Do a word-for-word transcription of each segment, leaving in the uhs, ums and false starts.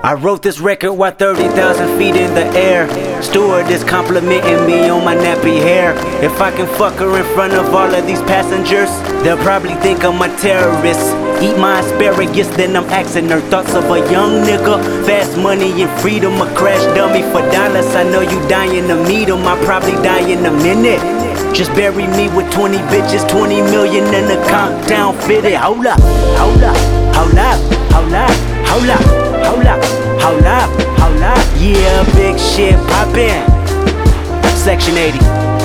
I wrote this record while thirty thousand feet in the air. Steward is complimenting me on my nappy hair. If I can fuck her in front of all of these passengers, they'll probably think I'm a terrorist. Eat my asparagus, then I'm asking her thoughts of a young nigga. Fast money and freedom, a crash dummy for dollars. I know you dying to meet him, I'll probably die in a minute. Just bury me with twenty bitches, twenty million in the countdown fitted. Hold up, hold up, hold up, hold up, hold up, hold up, hold up, hold up. Yeah, big shit poppin'. Section eighty.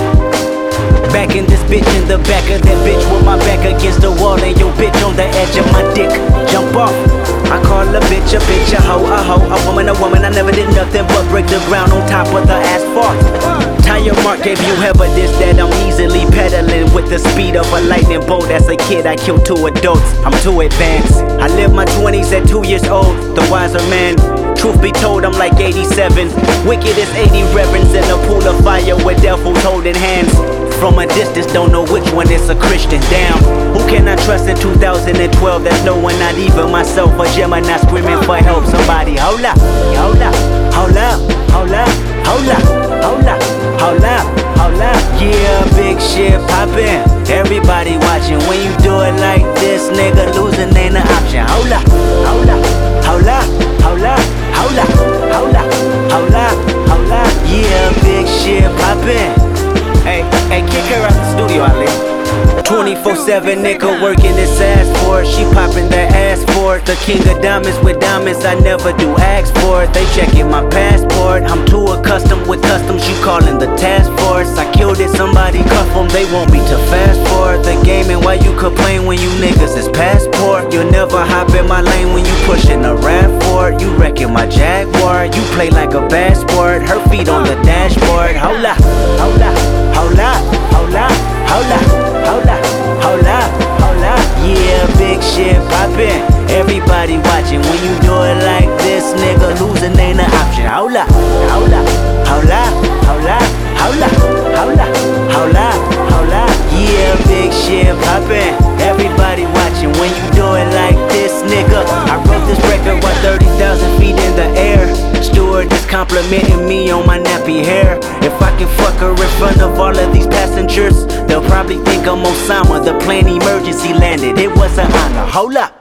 Back in this bitch, in the back of that bitch, with my back against the wall and your bitch on the edge of my dick. Jump off. I call a bitch a bitch, a hoe, a hoe, a woman, a woman. I never did nothing but break the ground on top of the asphalt. Tire mark gave you evidence that I'm easily pedaling with the speed of a lightning bolt. As a kid, I killed two adults. I'm too advanced. I lived my twenties at two years old, the wiser man. Truth be told, I'm like eighty-seven. Wicked as eighty reverends in a pool of fire with devils holding hands. From a distance, don't know which one is a Christian. Damn, who can I trust in two thousand twelve? There's no one, not even myself. A Gemini screaming for help. Somebody, hold up, hold up, hold up, hold up, hold up, hold up, hold up, hold up. Yeah, big shit poppin'. Everybody watching. When you do it like this, nigga, losing ain't an option. Hold up, hold up, hold up, hold up, hold up, hold up, hold up, hold up. Yeah, big shit poppin'. Hey, hey, kick her out the studio, Ali. twenty-four seven nigga working his ass for it. She popping that ass for it. The king of diamonds with diamonds, I never do ask for it. They checking my passport. I'm too accustomed with customs, you calling the task force. I killed it, somebody cuff them, they want me to fast forward the game. And why you complain when you niggas is passport? You'll never hop in my lane when you pushing a rap for it. You wrecking my Jaguar, you play like a bad sport. Her feet on the dashboard. Hold up, hold up, hold up, hold up, hold up, hold up, hold up, hold up. Yeah, big shit poppin'. Everybody watching. When you do it like this, nigga, losing ain't an option. Hold up, hold up, hold up, hold up, hold up, hold up, hold up, hold up. Yeah, big shit poppin'. Everybody watching. When you do it like this, nigga. I wrote this record while thirty thousand feet in the air. Steward is complimenting me on my nappy hair. If I can fuck her in front of all of these passengers, they'll probably think I'm Osama. The plane emergency landed, it was an honor. Hold up.